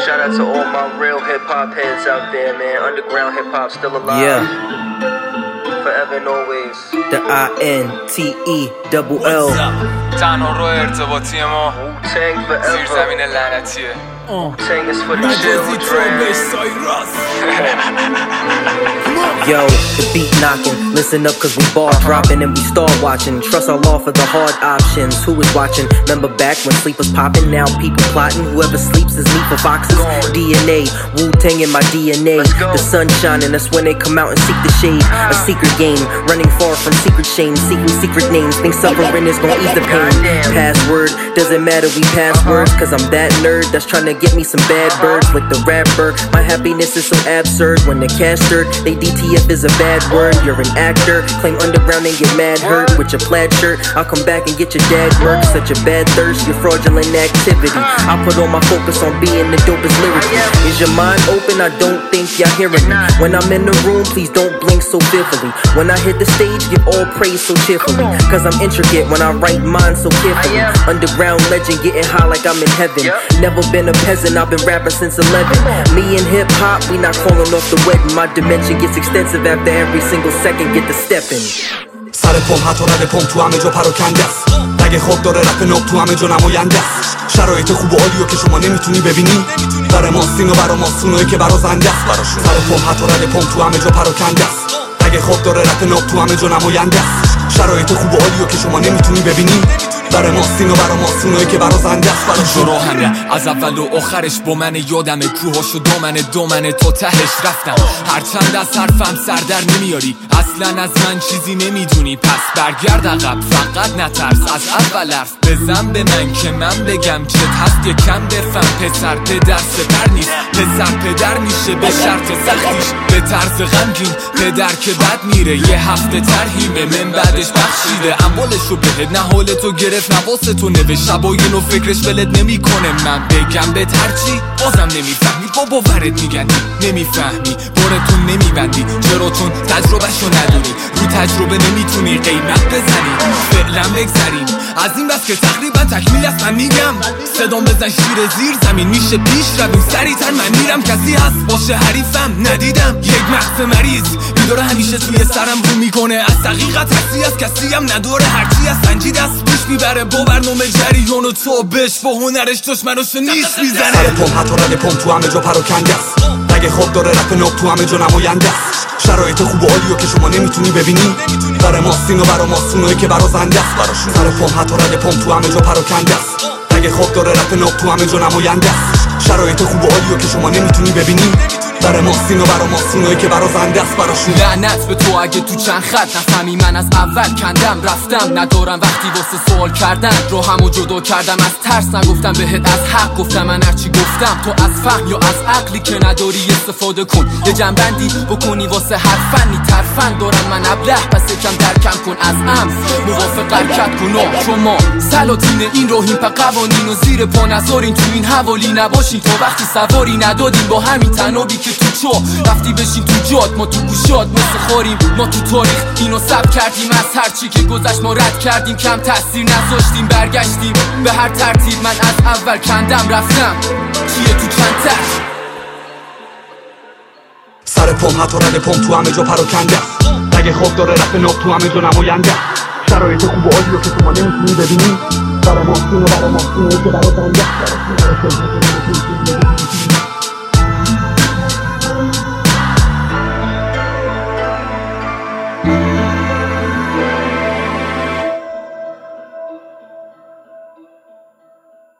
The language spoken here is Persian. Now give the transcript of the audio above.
Shout out to all my real hip-hop heads out there, man. Underground hip-hop still alive. Yeah. Forever and always. The INTELL. تنها راه ارتباطی ما Wu-Tang forever. زیر زمین لعنتیه. Wu-Tang is for the children. Yo, the beat knocking, listen up cause we ball dropping and we start watching. Trust our law for the hard options. Who is watching? Remember back when sleep was popping? Now people plotting. Whoever sleeps is meat for foxes. DNA, Wu-Tang in my DNA. The sun shining, that's when they come out and seek the shade. A secret game, running far from secret shame. Seeking secret names, think suffering is gonna ease the pain. Password, doesn't matter we passwords. Cause I'm that nerd that's trying to get me some bad birds. With the rapper, my happiness is so absurd. When the cast stirred, they DTF is a bad word. You're an actor, claim underground and get mad hurt. With your plaid shirt, I'll come back and get your dad murked. Such a bad thirst, your fraudulent activity. I put all my focus on being the dopest lyrically. Is your mind open? I don't think y'all hearing me. When I'm in the room, please don't blink so fearfully. When I hit the stage, give all praise so cheerfully. Cause I'm intricate when I write mine so carefully. Underground legend, getting high like I'm in heaven. Never been a peasant, I've been rapping since 11. Me and hip hop, we not falling off the wedding. My dimension gets extensive after every single second get to stepping. سر پم حتی رد پم تو همه جا پراکنده است. اگه خواب داره رپ ناب تو همه جا نماینده است. شرایط خوب و عالیو که شما نمیتونی ببینی. در ماستین و برا ماستونایی که برا زنده است. سر پم حتی رد پم تو همه جا پراکنده است. اگه خواب داره رپ ناب تو همه جا نماینده است. شرایط خوب و عالیو که شما نمیتونی ببینی. در ماستین و برا ماستونایی که برا زنده است. برا همه از اول و آخرش با من یادمه. کوهاش و دامن تا تهش رفتم. هرچند از حرفم سردر نمیاری. اصلا از من چیزی نمیدونی. پس برگرد عقب، فقط نترس از اول حرف بزن به من که من بگم چت هست. یکم بفهم پسر پدر سپر نیست. پسر پدر میشه به شرط سختیش. به طرز غمگین پدر که بد میره. یه هفته ترهیمه من بعدش بخشیده. اموالشو بهت نه حالتو گرفت نه واسه تو نوشت. شبای نو فکرش ولت نمیکنه. من بگم به هرچی بازم نمیفهمی. با باورت میگندی نمیفهمی. بارتون نمیبندی چرا؟ چون تجربهشو نداری. رو تجربه نمیتونی قیمت بزنی. فعلا بگذریم از این بس که تقریبا تکمیل است. من میگم صدام بزن شیر زیر زمین میشه پیش رویم. سریعتر من میرم کسی هست باشه حریفم ندیدم. یک مغز مریض بیداره همیشه توی سرم رو میکنه. از حقیقت هستی از کسی هم نداره. هرچی از سنجید است پیش میبره با برنامه جریان و تو بش با هنرش دشمناشو نیست میزنه. سر پم حتی رد پم تو همه جا پراکنده است. اگه خواب داره رپ ناب تو همه جا نماینده است. شرایط خوب و عالیو که شما نمیتونی ببینی. در ماستین و برا ماستونایی که برا زنده است. سر پم حتی رد پم تو همه جا پراکنده است. اگه خواب داره رپ ناب تو همه جا نماینده است. شرایط خوب و عالیو که شما نمیتونی ببینی. در ماستین و برا ماستونایی که برا زنده است. براشون لعنت به تو اگه تو چند خط نفهمی. من از اول کندم رفتم ندارم وقتی واسه سوال کردن. رو همو جدا کردم از ترس نگفتم بهت از حق گفتم. من هرچی گفتم تو از فهم یا از عقلی که نداری استفاده کن. یه جنبندی بکنی واسه هر فنی. ترفند دارم من ابله پس یکم درکم کن. از امس موافق حرکت کن. شما سلاطین این راهیم پا قوانین و زیر پا نذارین. تو این حوالی نباشین تا وقتی سواری ندادین. با همین تنابی که تو چو رفتی بشین تو جاد. ما تو گوشات مثل خاریم. ما تو تاریخ اینو ثبت کردیم. از هرچی که گذشت ما رد کردیم. کم تاثیر نذاشتیم برگشتیم به هر ترتیب. من از اول کندم رفتم کیه تو چند تر. سر پم حتی رد پم تو همه جا پراکنده است. اگه خواب داره رپ ناب تو همه جا نماینده است. شرایط خوب و عالیو که شما نمیتونی ببینی. برا ماستین و برا ماستینایی که برا زنده است.